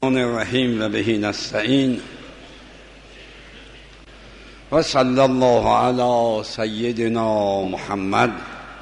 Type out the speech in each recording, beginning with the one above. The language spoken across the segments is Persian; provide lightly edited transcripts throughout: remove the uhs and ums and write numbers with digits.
الرحمن الرحیم و به نستعین و صلی الله علی سیدنا محمد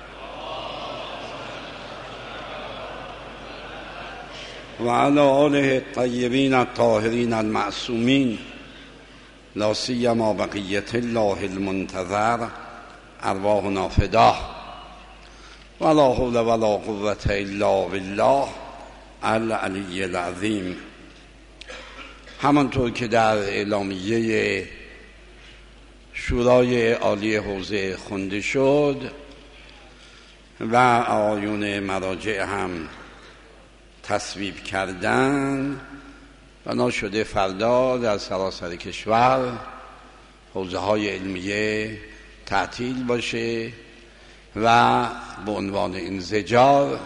و علی آله الطیبین الطاهرین المعصومین لا سیما بقیة الله المنتظر ارواحنا فداه و لا حول و لا قوة الا بالله العلی العظیم. همانطور که در اعلامیه شورای عالی حوزه خونده شد و آیون مراجع هم تصویب کردن، بنا شده فردا در سراسر کشور حوزه های علمیه تعطیل باشه و به عنوان انزجار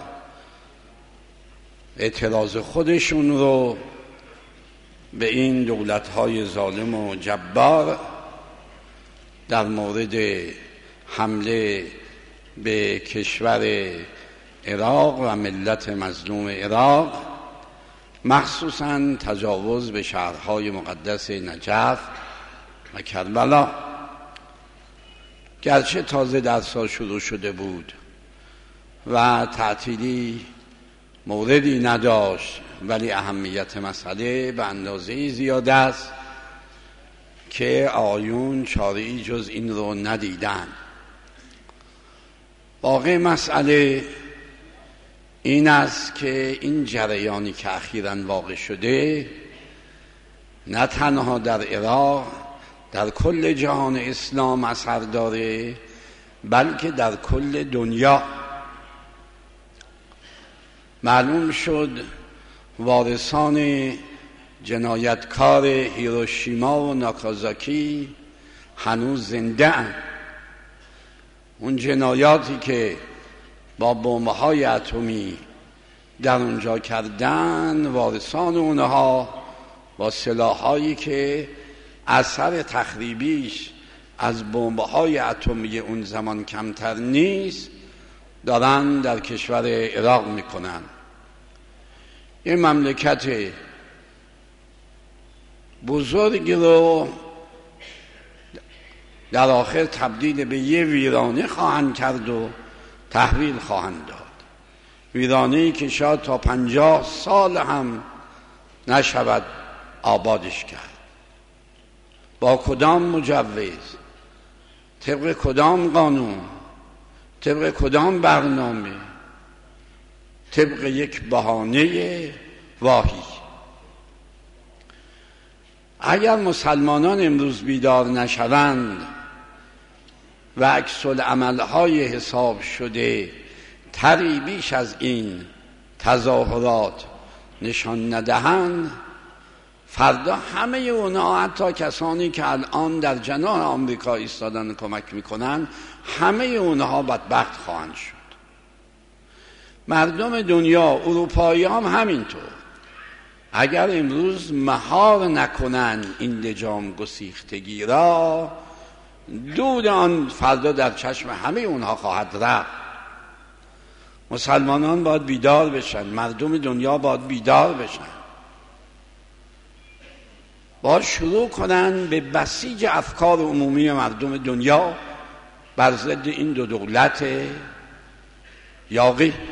اعتراض خودشون رو به این دولت‌های ظالم و جبار در مورد حمله به کشور عراق و ملت مظلوم عراق، مخصوصاً تجاوز به شهرهای مقدس نجف و کربلا، گرچه تازه درس‌ها شروع شده بود و تعطیلی موردی نداشت، ولی اهمیت مسئله به اندازه زیاد است که آیون چاره‌ای جز این رو ندیدن. واقع مسئله این است که این جریانی که اخیراً واقع شده نه تنها در عراق، در کل جهان اسلام اثر داره، بلکه در کل دنیا. معلوم شد وارثان جنایتکار هیروشیما و ناکازاکی هنوز زنده اند. اون جنایاتی که با بمب‌های اتمی در اونجا کردن، وارثان اونها با سلاح‌هایی که اثر تخریبیش از بمب‌های اتمی اون زمان کمتر نیست دارن در کشور عراق میکنن. این مملکت بزرگی رو در آخر تبدیل به یه ویرانه خواهند کرد و تحویل خواهند داد. ویرانه‌ای که شاید تا 50 سال هم نشود آبادش کرد. با کدام مجوز، طبق کدام قانون، طبق کدام برنامه، طبق یک بهانه واهی. اگر مسلمانان امروز بیدار نشوند و عکس العمل‌های حساب شده تری بیش از این تظاهرات نشان ندهند، فردا همه اونا، حتی کسانی که الان در جناح آمریکا ایستادن کمک میکنن، همه اونها بدبخت خواهند شد. مردم دنیا، اروپایی هم همینطور. اگر امروز مهار نکنن این لجام گسیختگی را، دود آن فردا در چشم همه اونها خواهد رفت. مسلمانان باید بیدار بشن، مردم دنیا باید بیدار بشن، باید شروع کنن به بسیج افکار عمومی مردم دنیا بر ضد این دو دولت یاغی.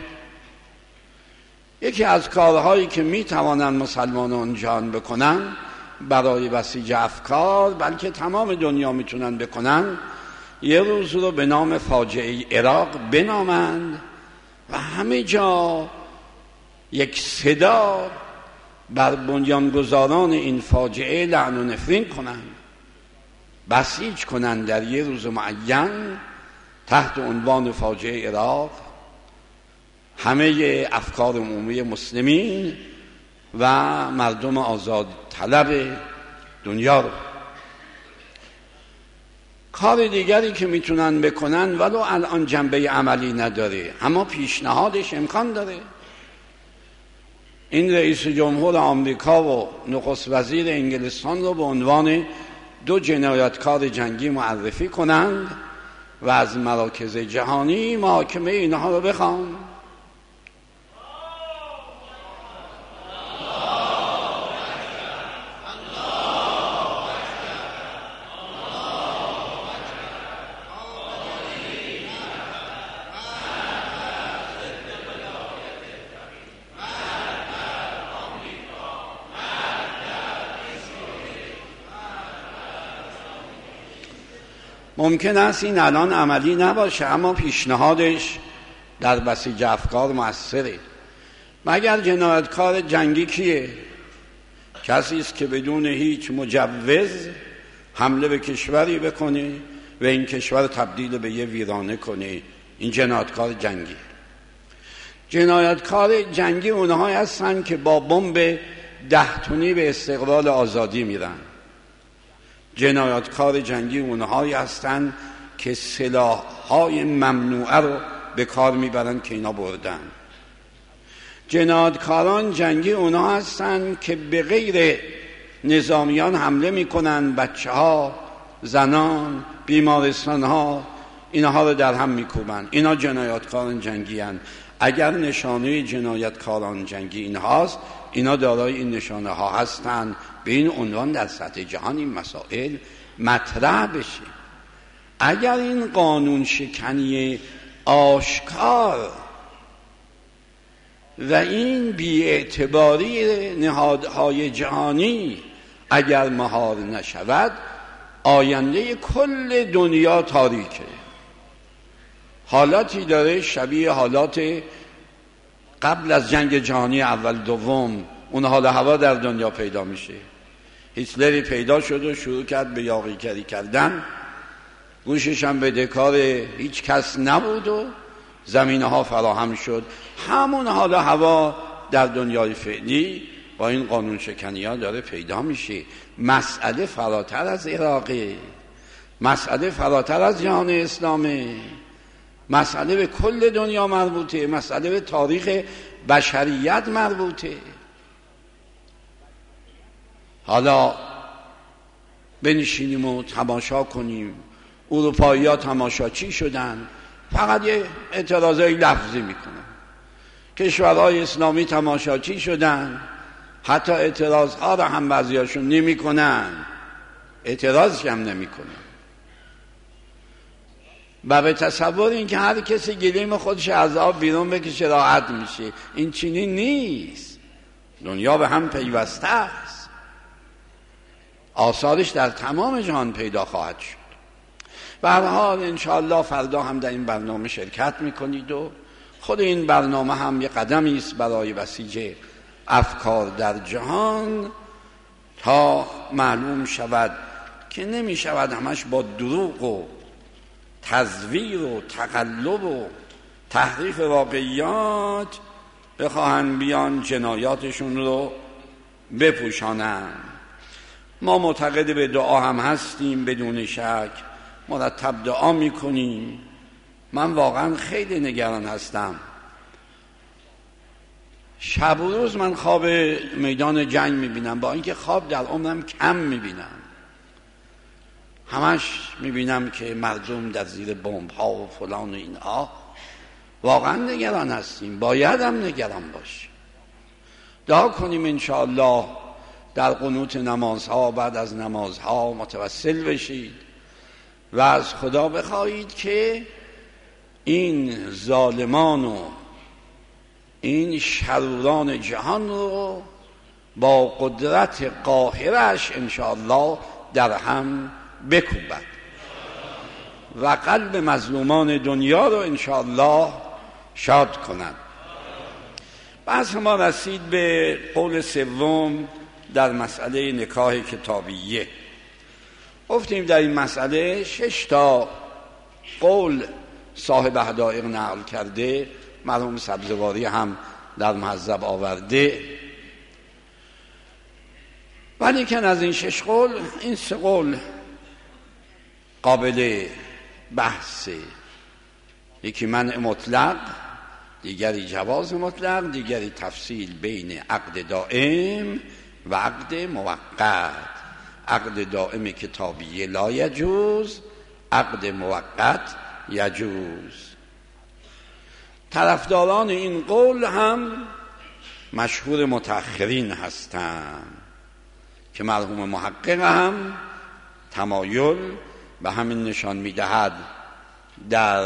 یکی از کارهایی که میتوانند مسلمانان جان بکنن برای بسیج افکار، بلکه تمام دنیا میتونن بکنن، یه روز رو به نام فاجعه عراق بنامند و همه جا یک صدا بر بنیانگذاران این فاجعه لعن و نفرین کنند، بسیج کنند در یه روز معین تحت عنوان فاجعه عراق همه افکار عمومی مسلمین و مردم آزاد طلب دنیا رو. کار دیگری که میتونن بکنن ولو الان جنبه عملی نداره، اما پیشنهادش امکان داره. این رئیس جمهور آمریکا و نخست وزیر انگلستان رو به عنوان 2 جنایتکار جنگی معرفی کنند و از مراکز جهانی محاکمه اینها رو بخوان. ممکن است این الان عملی نباشه، اما پیشنهادش در بسیج افکار مؤثره. مگر جنایتکار جنگی کیه؟ کسی است که بدون هیچ مجوز حمله به کشوری بکنه و این کشور تبدیل به یه ویرانه کنه. این جنایتکار جنگی. جنایتکار جنگی اونهایی هستن که با بمب 10 تنی به استقلال آزادی میرن. جنایتکار جنگی اونهایی هستن که سلاح‌های ممنوعه رو به کار میبرن که اینا بردن. جنایتکاران جنگی اونها هستن که به غیر نظامیان حمله میکنن، بچه‌ها، زنان، بیمارستان‌ها، اینها رو در هم میکوبن. اینا جنایتکاران جنگی هستند. اگر نشانه جنایتکاران جنگی اینهاست، اینا دارای این نشانه ها هستند. به این عنوان در سطح جهان این مسائل مطرح بشه. اگر این قانون شکنی آشکار و این بی‌اعتباری نهادهای جهانی اگر مهار نشود، آینده کل دنیا تاریکه. حالاتی داره شبیه حالات قبل از جنگ جهانی اول دوم. اون حال هوا در دنیا پیدا میشه. هیتلری پیدا شد و شروع کرد به یاغیگری کردن، گوشش هم بدهکار هیچ کس نبود و زمینه ها فراهم شد. همون حال هوا در دنیای فعلی با این قانون شکنی ها داره پیدا میشه. مسئله فراتر از عراقه، مسئله فراتر از جهان اسلامه، مسئله به کل دنیا مربوطه، مسئله به تاریخ بشریت مربوطه. حالا بنشینیم و تماشا کنیم. اروپایی ها تماشاچی شدن، فقط یه اعتراضای لفظی میکنن. کشورهای اسلامی تماشاچی شدن، حتی اعتراضها را هم بعضیاشون نمی کنن، اعتراضش هم نمی کنن. و به تصور این که هر کسی گلیم خودش از آب بیرون بکشه راحت میشه، این چنین نیست. دنیا به هم پیوسته است. آثارش در تمام جهان پیدا خواهد شد. به هر حال انشاءالله فردا هم در این برنامه شرکت میکنید و خود این برنامه هم یه قدمی است برای بسیج افکار در جهان، تا معلوم شود که نمی شود همش با دروغ و تزویر و تقلب و تحریف واقعیات بخواهن بیان جنایاتشون رو بپوشانن. ما معتقد به دعا هم هستیم، بدون شک مرتب دعا میکنیم. من واقعا خیلی نگران هستم. شب و روز من خواب میدان جنگ میبینم، با اینکه خواب در عمرم کم میبینم. همش میبینم که مردم در زیر بمب ها و فلان و اینها. واقعا نگران هستیم، باید هم نگران باشیم. دعا کنیم انشاءالله در قنوت نمازها، بعد از نمازها متوسل بشید و از خدا بخواهید که این ظالمان و این شروران جهان رو با قدرت قاهرش انشاءالله در هم بکوبد و قلب مظلومان دنیا رو انشاءالله شاد کند. بحث ما رسید به قول سوم در مسئله نکاح کتابیه. گفتیم در این مسئله 6 تا قول صاحب حدائق نقل کرده، مرحوم سبزواری هم در مهذب آورده. ولی که از این 6 قول، این 3 قول قابل بحثه. یکی منع مطلق، دیگری جواز مطلق، دیگری تفصیل بین عقد دائم و عقد موقت. عقد دائم کتابیه لا یجوز، عقد موقت یجوز. طرفداران این قول هم مشهور متأخرین هستند که مرحوم محقق هم تمایل به همین نشان میدهد در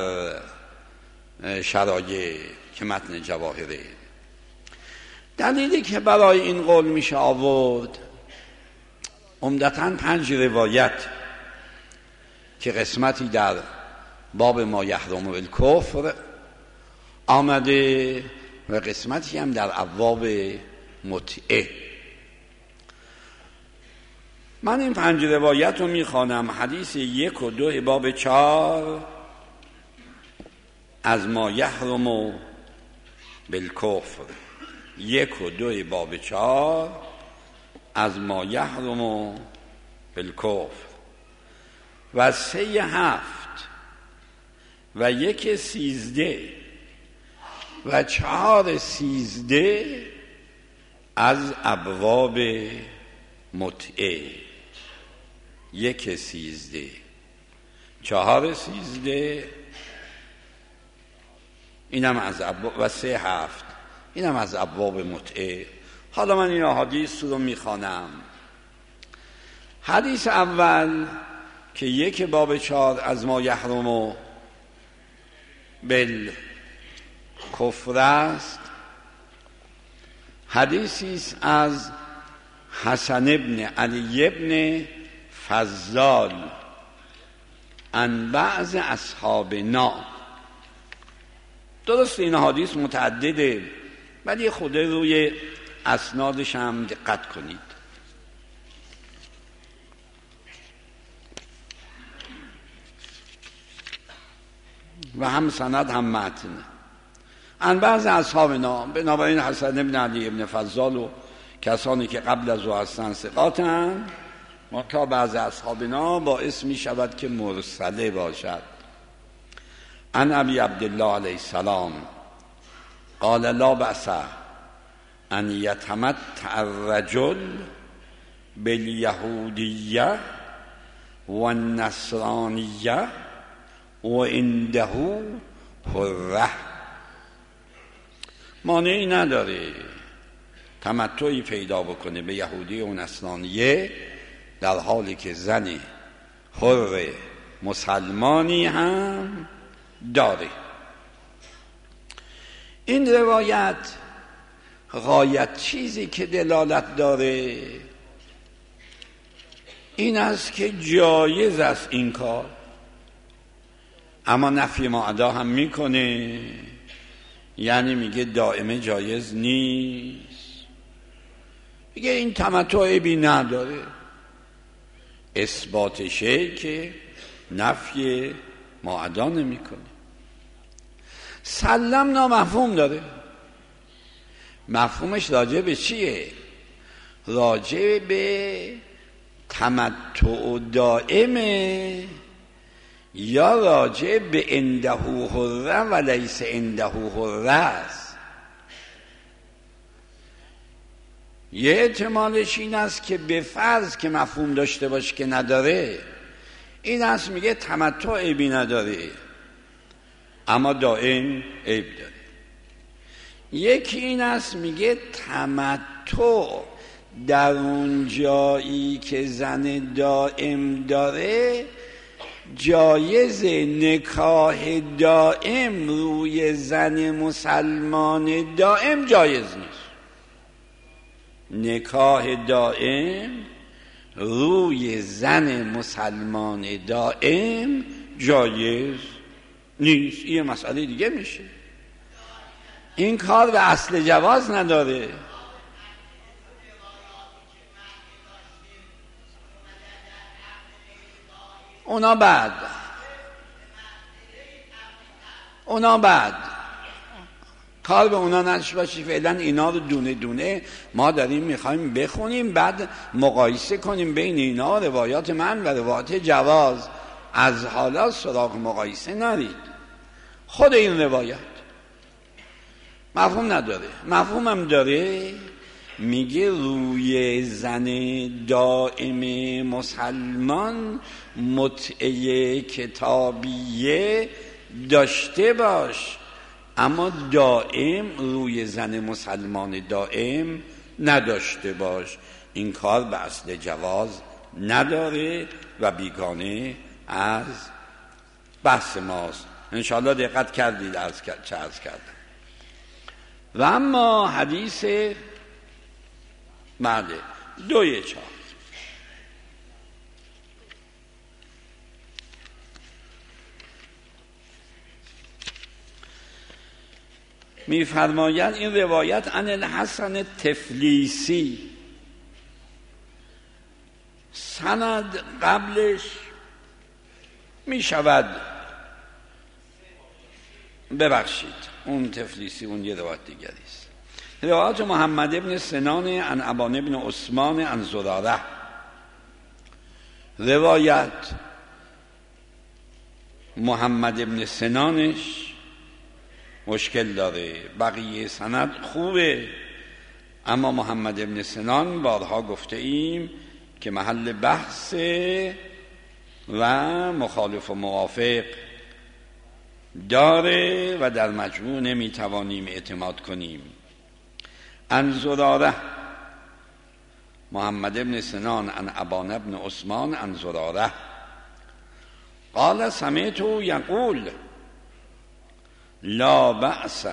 شرایع که متن جواهره. دلیلی که برای این قول میشه آورد عمدتاً 5 روایت که قسمتی در باب ما یحرم الکفر آمده و قسمتی هم در ابواب متعه. من این 5 روایت رو میخوانم. حدیث 1 و 2 باب 4 از ما یحرم بالکفر، 1 و 2 باب 4 از ما یحرم بالکفر و 3 7 و 1 13 و 4 13 از ابواب متعه. 1 13 4 13 اینم از ابواب و 3 7 اینم از ابواب متعه. حالا من این احادیث رو میخوانم. حدیث اول که 1 باب 4 از ما یحرم بالکفر است، حدیثی است از حسن ابن علی ابن فضال عن بعض اصحابنا. درست این حدیث متعدده ولی خود روی اسنادش هم دقت کنید. و هم سند هم متن. عن بعض اصحابنا، بنابراین حسن ابن علی ابن فضال و کسانی که قبل از او هستند ثقاتند، منتها بعض اصحابنا باعث می شود که مرسله باشد. عن ابی عبدالله علیه السلام قال لا بأس ان یتمتع الرجل بالیهودیه و النصرانیه و عنده حره. مانعی نداره تمتعی پیدا بکنه به یهودی و نصرانیه در حالی که زن حر مسلمانی هم داره. این روایت غایت چیزی که دلالت داره این است که جایز است این کار، اما نفی معدا هم میکنه، یعنی میگه دائمه جایز نیست. میگه این تمتع عیبی نداره. اثباتشه که نفی معدا نمیکنه. سلم نامفهوم داره. مفهومش راجع به چیه؟ راجع به تمتع دائمه یا راجع به عنده حره و لیس عنده حره است؟ یه احتمالش این است که به فرض که مفهوم داشته باشه که نداره، این است میگه تمتع عیبی نداره اما دائم عیب داره. یکی این است میگه تمتع در اون جایی که زن دائم داره جایز، نکاح دائم روی زن مسلمان دائم جایز نیست. نکاح دائم روی زن مسلمان دائم جایز نیست. این مسئله دیگه میشه. این کار به اصل جواز نداره. اونا بعد کار به اونا نشه باشه. فعلا اینا رو دونه دونه ما داریم میخوایم بخونیم، بعد مقایسه کنیم بین اینا روایات من و روایات جواز. از حالا سراغ مقایسه نرید. خود این روایت مفهوم نداره. مفهومم داره، میگه روی زن دائم مسلمان متعه کتابیه داشته باش، اما دائم روی زن مسلمان دائم نداشته باش. این کار به اصل جواز نداره و بیگانه از بحث ماست. انشاءالله دقت کردید چه عرض کردم. و اما حدیث بعد 2:4 می‌فرمایند این روایت عن الحسن تفلیسی، سند قبلش میشود ببخشید اون تفلیسی اون یه روایت دیگری است. روایت محمد ابن سنان عن ابان ابن عثمان عن زراره، روایت محمد ابن سنانش مشکل داره، بقیه سند خوبه، اما محمد ابن سنان بارها گفته ایم که محل بحث و مخالف و موافق داره و در مجموع نمیتوانیم اعتماد کنیم. عن زراره محمد ابن سنان عن ابان ابن عثمان عن زراره قال سمعت یقول لا بأس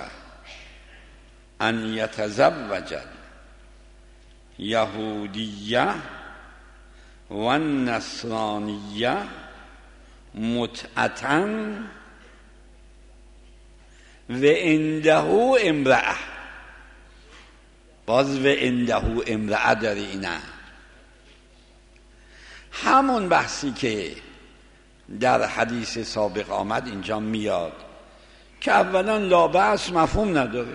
ان یتزوج یهودیه و النصرانیه متعة و عنده امرأه. باز و عنده امرأه داری، اینه همون بحثی که در حدیث سابق آمد اینجا میاد که اولا لا بأس مفهوم نداره.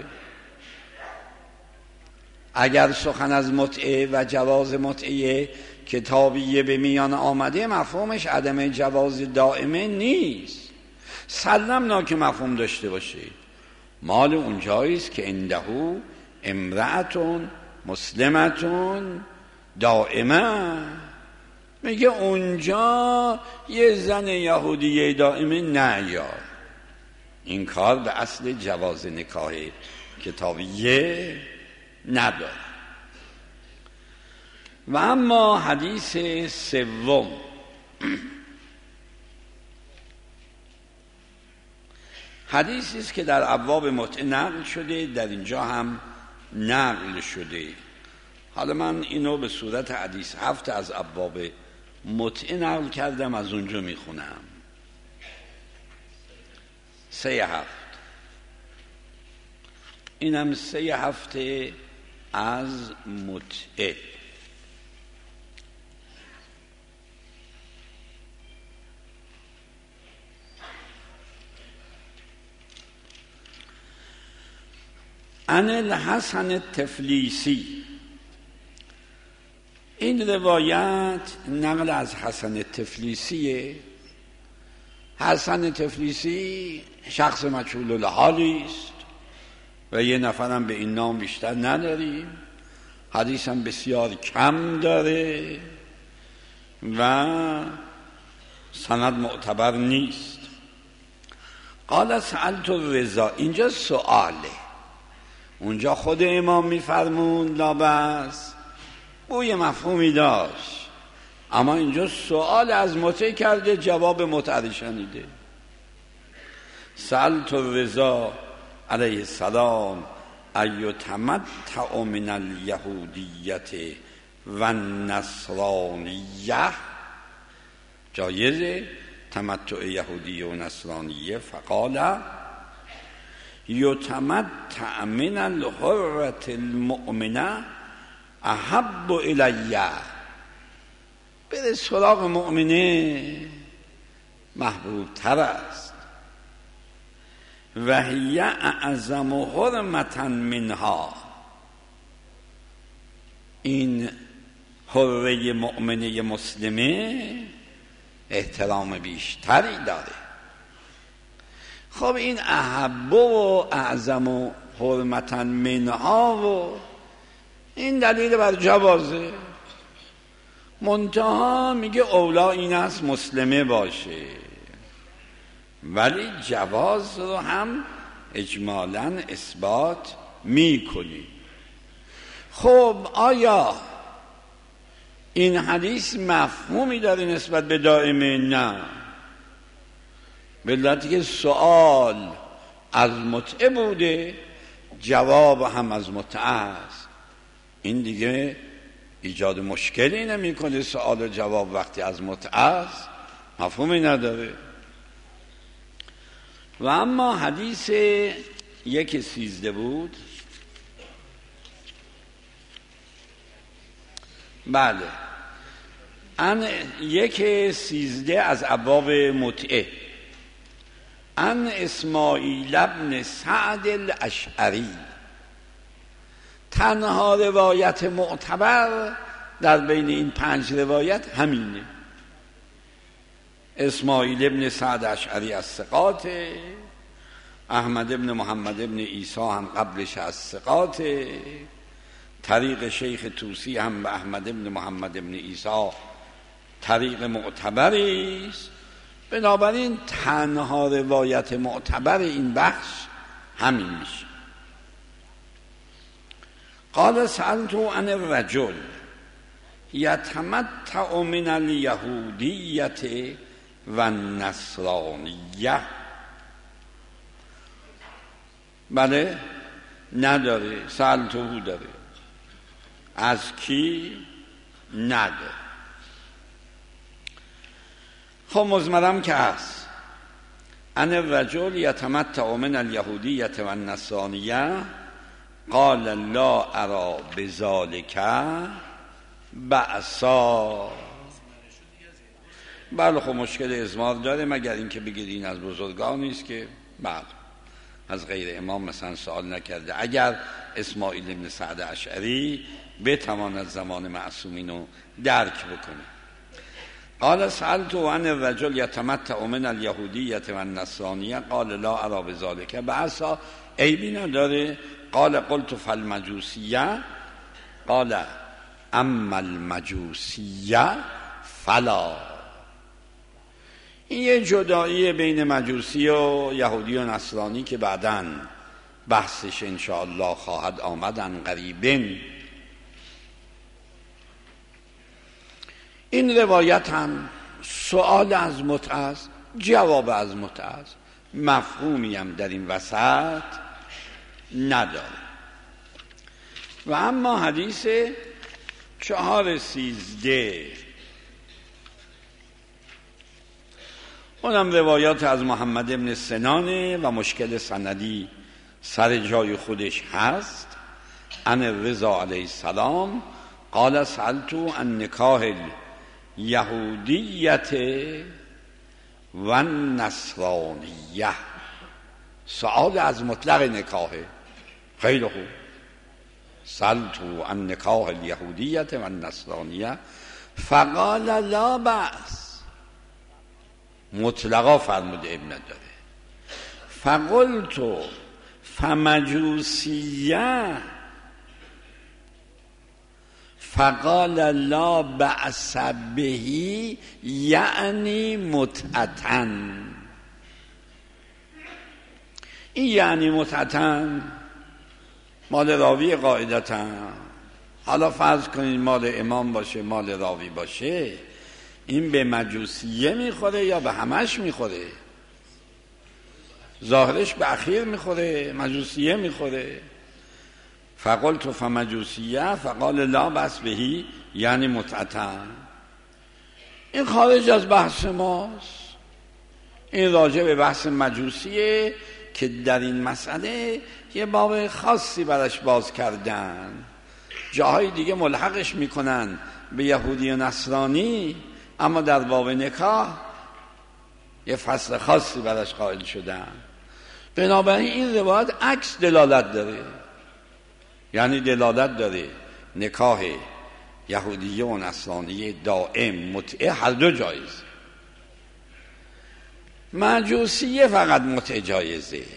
اگر سخن از متعه و جواز متعه کتابیه به میان آمده، مفهومش عدم جواز دائمه نیست. سلمنا که مفهوم داشته باشه، مال اونجاییست که عنده امرأتون مسلمتون دائمه. میگه اونجا یه زن یهودیه دائمه نیار. این کار به اصل جواز نکاح کتابیه نداره. و اما حدیث سوم، حدیثی است که در ابواب متعه نقل شده، در اینجا هم نقل شده. حالا من اینو به صورت حدیث 7 از ابواب متعه نقل کردم، از اونجا میخونم. 3-7 اینم 3 از متعه. عن الحسن التفلیسی، این روایت نقل از حسن تفلیسیه. حسن تفلیسی شخص مجهول الحالی است و یه نفرم به این نام بیشتر نداریم. حدیث هم بسیار کم داره و سند معتبر نیست. قال سألت الرضا، اینجا سؤاله، اونجا خود امام میفرمون لا بأس، بوی مفهومی داشت، اما اینجا سؤال از متعه کرده، جواب متعه شنیده. سألت الرضا علیه السلام ایتمتع من الیهودیت و النصرانیه، جایزه تمتع یهودی و نصرانیه؟ فقال یتمتع من الحرة المؤمنه احب الیه، بره سراغ مؤمنه محبوب تر است. و هی اعظم حرمتا منها، این حره مؤمنه مسلمه احترام بیشتری داره. خب این احب و اعظم و حرمتا منها و این دلیل بر جوازه. منتها میگه اولا این است مسلمه باشه، ولی جواز رو هم اجمالاً اثبات میکنی. خب آیا این حدیث مفهومی داره نسبت به دائمه؟ نه، به علتی که سؤال از متعه بوده، جواب هم از متعه است. این دیگه ایجاد مشکلی نمیکنه. سؤال و جواب وقتی از متعه است مفهومی نداره. و اما حدیث 1:13 بود. بله، 1:13 از ابواب متعه. ان اسماعیل ابن سعد الاشعری، تنها روایت معتبر در بین این 5 روایت همینه. اسماعیل ابن سعد اشعری از ثقات، احمد ابن محمد ابن عیسی هم قبلش از ثقات، طریق شیخ طوسی هم به احمد ابن محمد ابن عیسی طریق معتبری است. بنابراین تنها روایت معتبر این بخش همین میشه. قال سألت عن الرجل یتمتع من الیهودیة و النصرانیة. بله، نداره. سألته داره. از کی؟ نداره. خب مزمرم که هست. ان الرجل یتمتع من الیهودیة و النصرانیة قال لا ارى بذلك بأسا. بله، خب مشکل ازمار داره، مگر اینکه بگید این از بزرگانی است که بله از غیر امام مثلا سوال نکرده. اگر اسماعیل ابن سعد اشعری بتواند زمان معصومین رو درک بکنه. قال سألت عن الرجل یتمتع من الیهودیة و النصرانیة قال لا ارى بذلك بأسا، عیبی نداره. قال قلت فالمجوسیه قال اما المجوسیه فلا. این یه جدایی بین مجوسی و یهودی و نصرانی که بعداً بحثش انشاءالله خواهد آمدن قریباً. این روایت هم سؤال از متعه، جواب از متعه، مفهومی هم در این وسط نداره. و اما حدیث 4:13 اونم روایات از محمد ابن سنانه و مشکل سندی سر جای خودش هست. عن الرضا علیه السلام قال سألت عن نکاح الیهودیة و النصرانیة. سؤال از مطلق نکاحه. خیلی خوب. سألت عن نکاح الیهودیة و النصرانیة فقال لا بأس. مطلقا فرموده ابن داره. فقلت فمجوسیه فقال لا بأس به یعنی متعتن. این یعنی متعتن مال راوی قاعدتا. حالا فرض کنید مال امام باشه مال راوی باشه، این به مجوسیه میخوره یا به همش میخوره؟ ظاهرش به اخیر میخوره، مجوسیه میخوره. فقلت فمجوسیه فقال لا بأس بهی یعنی متعتن. این خارج از بحث ماست. این راجع به بحث مجوسیه که در این مسئله یه باب خاصی برش باز کردن. جاهای دیگه ملحقش میکنن به یهودی و نصرانی، اما در باب نکاح یه فصل خاصی برش قائل شدن. بنابراین این روایت عکس دلالت داره، یعنی دلالت داره نکاح یهودیه و نصرانیه دائم متعه هر دو جایز، مجوسیه فقط متعه جایزه.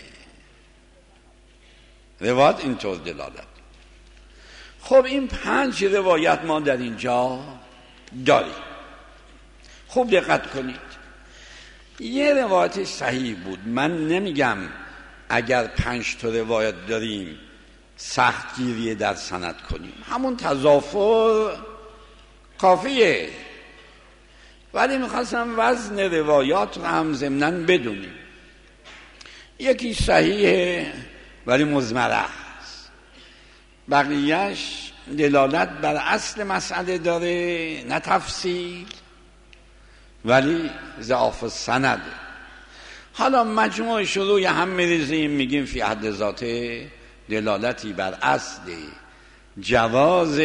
روایت اینطور دلالت. خب این 5 روایت ما در اینجا داریم. خوب دقت کنید. یه روایتش صحیح بود. من نمیگم اگر 5 تا روایت داریم سختگیری در سند کنیم، همون تضافر کافیه، ولی میخواستم وزن روایات رو هم ضمناً بدونیم. یکی صحیحه ولی مضمره است، بقیهش دلالت بر اصل مسئله داره نه تفصیل، ولی ضعف سنده. حالا مجموع شروع هم میریزیم میگیم فی حد ذاته دلالتی بر اصل جواز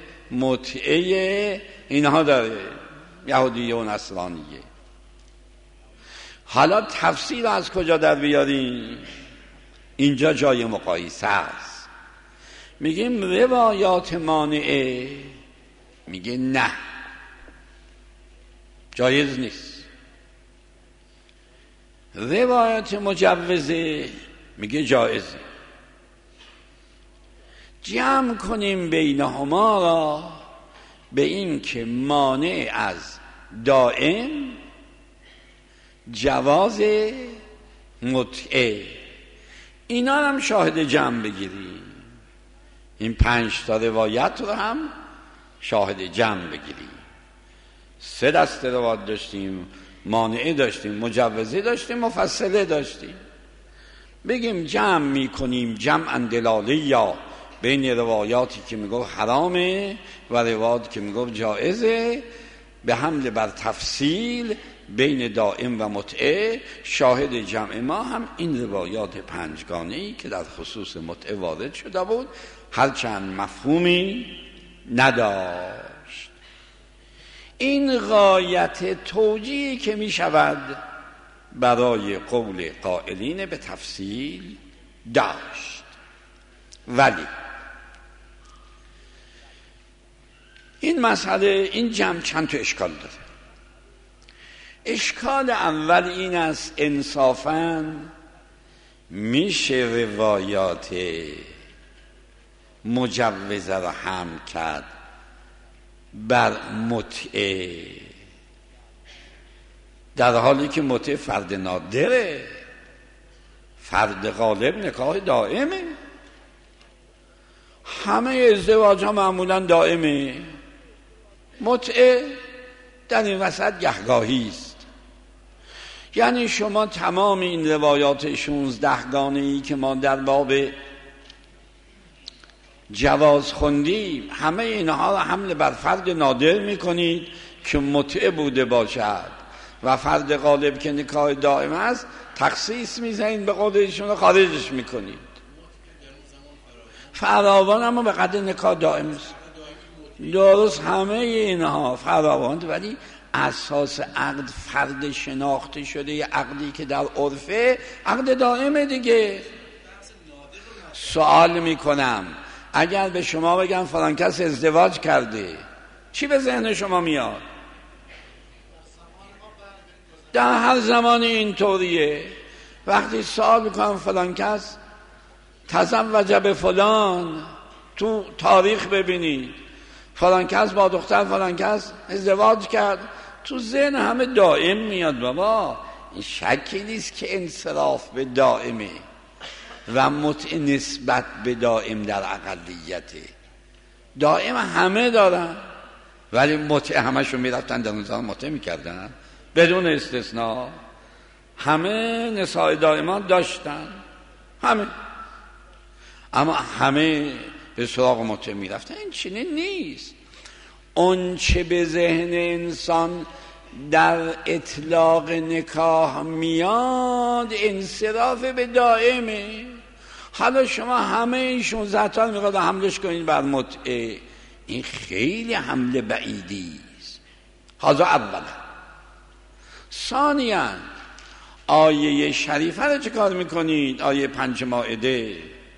متعه اینها داره، یهودیه و نصرانیه. حالا تفسیر از کجا در بیاریم؟ اینجا جای مقایسه است. میگیم روایات مانعه، میگه نه جایز نیست. روایات مجوزه، میگه جایزه. جمع کنیم بینهما را به این که مانع از دائم جواز متعه، اینا هم شاهد جمع بگیریم. این 5 تا روایت رو هم شاهد جمع بگیریم. 3 دسته روایت داشتیم، مانعه داشتیم، مجوزه داشتیم، مفصله داشتیم. بگیم جمع میکنیم جمعا دلالیه بین روایاتی که میگفت حرامه و روایاتی که میگفت جائزه، به حمل بر تفصیل بین دائم و متعه. شاهد جمع ما هم این روایات 5گانه‌ای که در خصوص متعه وارد شده بود، هرچند مفهومی نداشت. این غایت توجیهی که می شود برای قول قائلین به تفصیل داشت. ولی این مسئله، این جمع چند تا اشکال داره. اشکال اول این است انصافاً میشه روایات مجوزه را حمل کرد بر متعه در حالی که متعه فرد نادره، فرد غالب نکاح دائمه. همه ازدواج ها معمولا دائمه، متعه در این وسط گهگاهی است. یعنی شما تمام این روایات 16گانه‌ای که ما در باب جواز خوندیم، همه اینها را حمل بر فرد نادر میکنید که متعه بوده باشد و فرد غالب که نکاح دائم است تخصیص میزنید، به قول ایشون خارجش میکنید. فراوان اما به قدر نکاح دائم است. درست همه اینها فراوان، ولی اساس عقد فرد شناخته شده، یه عقدی که در عرفه عقد دائمه دیگه. سوال میکنم اگر به شما بگم فلان کس ازدواج کرده، چی به ذهن شما میاد؟ در هر زمان اینطوریه. وقتی سوال میکنم فلان کس تزوج به فلان، تو تاریخ ببینید فلان کس با دختر فلان کس ازدواج کرد، تو ذهن همه دائم میاد. بابا این شکی نیست که انصراف به دائمه و متع نسبت به دائم در اقلیته. دائم همه دارن، ولی متع همشون میرفتن در اونجا متع میکردن بدون استثناء. همه نساء دائمان داشتن، همه، اما همه به سراغ متع میرفتن. این چنین نیست. اون چه به ذهن انسان در اطلاق نکاح میاد انصراف به دائمه. حالا شما همه این 16 تا میخواد حملش کنید بر متعه، این خیلی حمله بعیدی است. حاضر اولا. ثانیاً آیه شریفه رو چه کار میکنید؟ آیه 5 مائده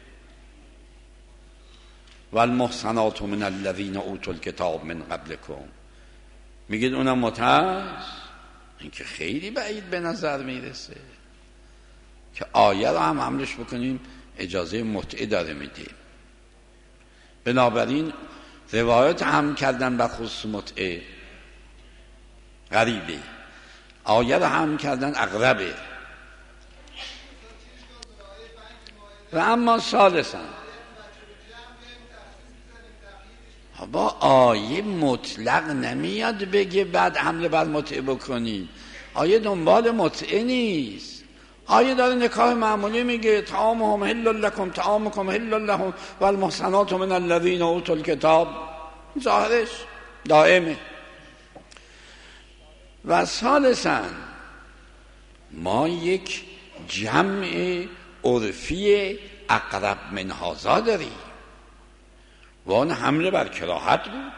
والمحصنات من الذین اوتوا الکتاب من قبلکم، میگید اونم متعه است؟ این که خیلی بعید به نظر میرسه که آیه رو هم حملش بکنیم اجازه متعه داره میدیم. بنابراین روایت هم کردن بر خصوص متعه غریبه، آیه رو هم کردن اقربه. و اما ثالثاً با آیه مطلق نمیاد بگه بعد حمله بر متعه بکنیم. آیه دنبال متعه نیست. آیه داره نکاح معمولی میگه طعامهم حل لکم طعامکم حل لهم والمحصنات من الذین اوتوا الکتاب، ظاهرش دائمه. و ثالثاً ما یک جمع عرفی اقرب من هذا داریم و آن حمله بر کراهت بود.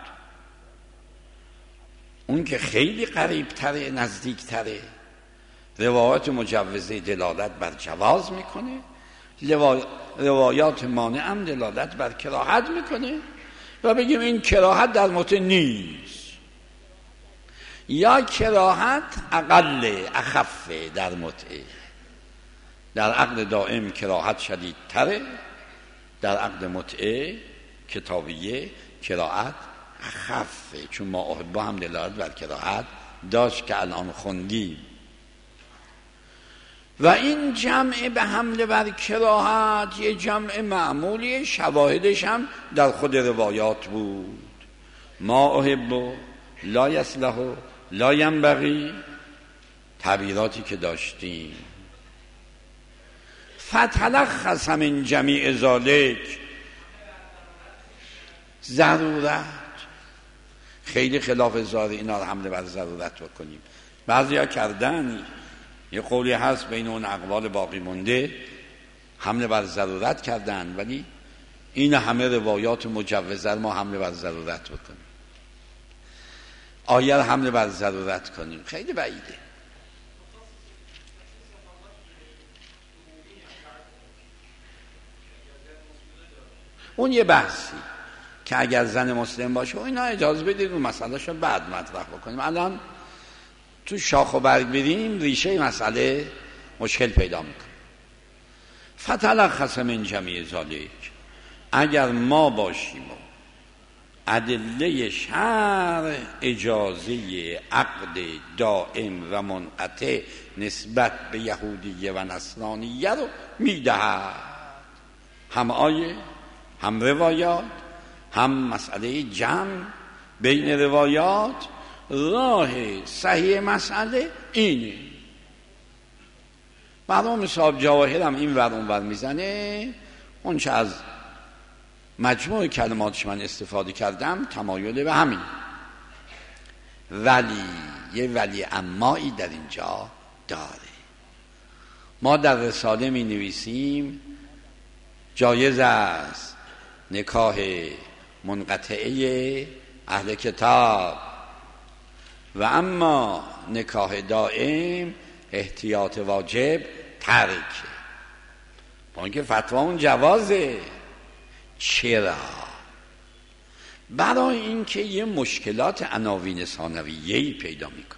اون که خیلی قریب تره، نزدیک تره، روایات مجوزه دلالت بر جواز میکنه، روایات مانع هم دلالت بر کراهت میکنه و بگیم این کراهت در متع نیست، یا کراهت اقل اخفه در متعه. در عقد دائم کراهت شدید تره، در عقد متعه کتابیه کراهت اخفه، چون ما احبا هم دلالت بر کراهت داشت که الان خوندیم. و این جمع به حمله بر کراهت یه جمع معمولی، شواهدش هم در خود روایات بود. ما احب لا یصلح لا ینبغی، تعبیراتی که داشتیم. فتلخص من جمیع ذالک، ضرورت. خیلی خلاف ظاهر اینا رو حمله بر ضرورت بکنیم. بعضیا کردن، یه قولی هست بین اون اقوال باقی مونده، حمله بر ضرورت کردن، ولی این همه روایات مجوزه ما حمله بر ضرورت بکنیم. آیه رو حمله بر ضرورت کنیم خیلی بعیده. اون یه بحثی که اگر زن مسلم باشه و اینا اجازه بدید اون مسئله شو بعد مطرح بکنیم. الان تو شاخ و برگ بریم ریشه مسئله مشکل پیدا میکنه. فتلخص من جمیع ذالک، اگر ما باشیم و ادله شرع اجازه عقد دائم و منقطع نسبت به یهودیه و نصرانیه رو میدهد، هم آیه هم روایات هم مسئله جمع بین روایات، راه صحیح مسئله اینه. برام صاحب جواهر هم این ور اون ور میزنه، اون چه از مجموع کلماتش من استفاده کردم تمایل به همین. ولی یه ولی امایی در اینجا داره. ما در رساله می نویسیم جایز است نکاح منقطعه اهل کتاب و اما نکاح دائم احتیاط واجب ترک. با اینکه فتوا اون جوازه. چرا؟ برای اینکه یه مشکلات عناوین ثانویه‌ای پیدا میکنه.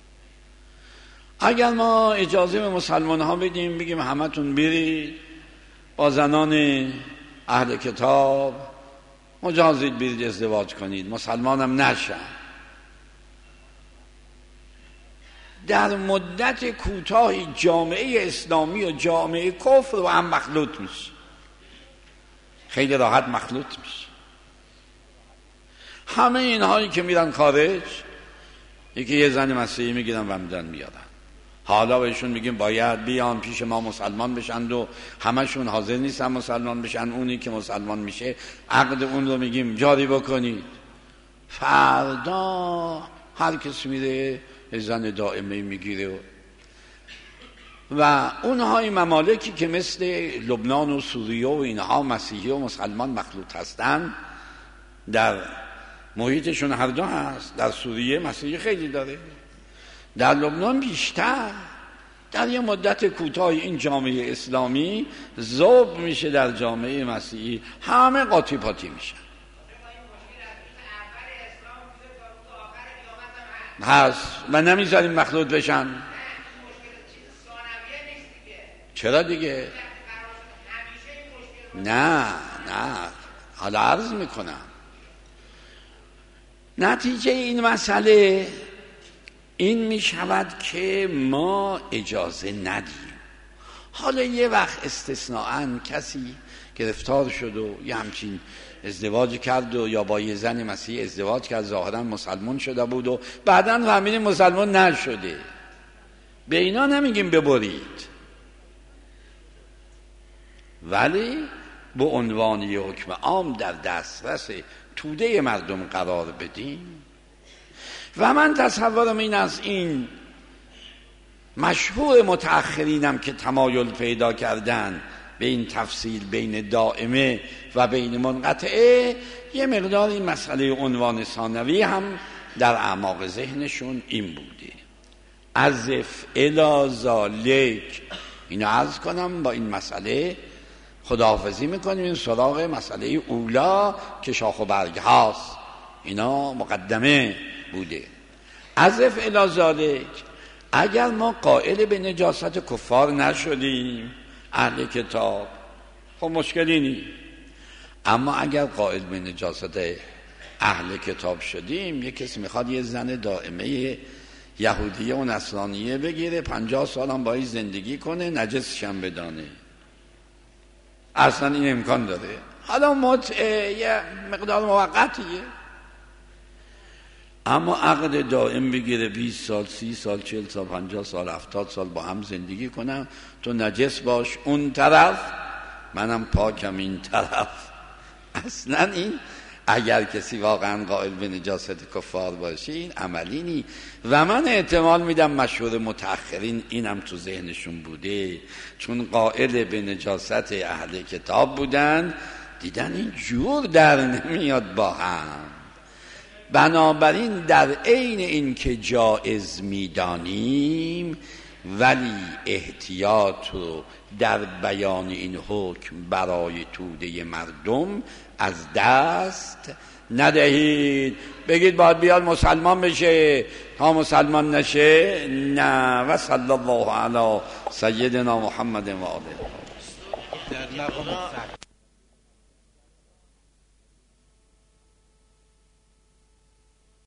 اگر ما اجازه به مسلمان ها بدیم بگیم همتون برید با زنان اهل کتاب مجازید برید ازدواج کنید، مسلمان هم نشن، در مدت کوتاهی جامعه اسلامی و جامعه کفر و هم مخلوط میشه، خیلی راحت مخلوط میشه. همه اینهایی که میرن خارج، یکی یه زن مسیحی میگیرن و میدن میارن، حالا بهشون میگیم باید بیان پیش ما مسلمان بشن و همشون حاضر نیستن مسلمان بشن. اونی که مسلمان میشه عقد اون رو میگیم جاری بکنید. فردا هر کسی میره زن دائمه میگیره. و اونهای ممالکی که مثل لبنان و سوریه و اینها مسیحی و مسلمان مخلوط هستن، در محیطشون هر دو هست. در سوریه مسیحی خیلی داره، در لبنان بیشتر. در یه مدت کوتاه این جامعه اسلامی ذوب میشه در جامعه مسیحی، همه قاطی پاتی میشن. هست و نمیذاریم مخلوط بشن. چرا دیگه؟ نه حالا عرض میکنم نتیجه این مسئله این میشود که ما اجازه ندیم. حالا یه وقت استثناءً کسی گرفتار شد و یه همچین ازدواج کرد و یا با یه زن مسیحی ازدواج کرد، ظاهراً مسلمان شده بود و بعداً فهمیدیم مسلمان نشده، به اینا نمیگیم ببرید، ولی به عنوان یه حکم عام در دسترس توده مردم قرار بدیم. و من تصورم این از این مشهور متأخرینم که تمایل پیدا کردن به این تفصیل بین دائمه و بین منقطعه، یه مقدار این مسئله عنوان ثانوی هم در اعماق ذهنشون این بوده. عزف الی ذالک، اینو عرض کنم. با این مسئله خداحافظی میکنیم، این سراغ مسئله اولا که شاخ و برگ هاست. اینا مقدمه بوده. عزف الی ذالک، اگر ما قائل به نجاست کفار نشدیم اهل کتاب، خب مشکلی نیست. اما اگر قائل به نجاست اهل کتاب شدیم، یک کسی میخواد یه زن دائمه یهودیه و نصرانیه بگیره، 50 سال هم باید زندگی کنه، نجسش هم بدانه، اصلا این امکان داره. حالا متعه یه مقدار موقتیه، اما عقد دائم بگیره، 20 سال 30 سال 40 سال 50 سال 70 سال با هم زندگی کنم، تو نجس باش اون طرف، منم پاکم این طرف. اصلا این اگر کسی واقعا قائل به نجاست کفار باشه این عملی نی. و من احتمال میدم مشهور متأخرین اینم تو ذهنشون بوده، چون قائل به نجاست اهل کتاب بودن، دیدن این جور در نمیاد با هم. بنابراین در عین این که جایز میدانیم، ولی احتیاط رو در بیان این حکم برای توده مردم از دست ندهید. بگید باید بیاد مسلمان بشه، ها مسلمان نشه نه. و صلی الله علی سیدنا محمد و آله.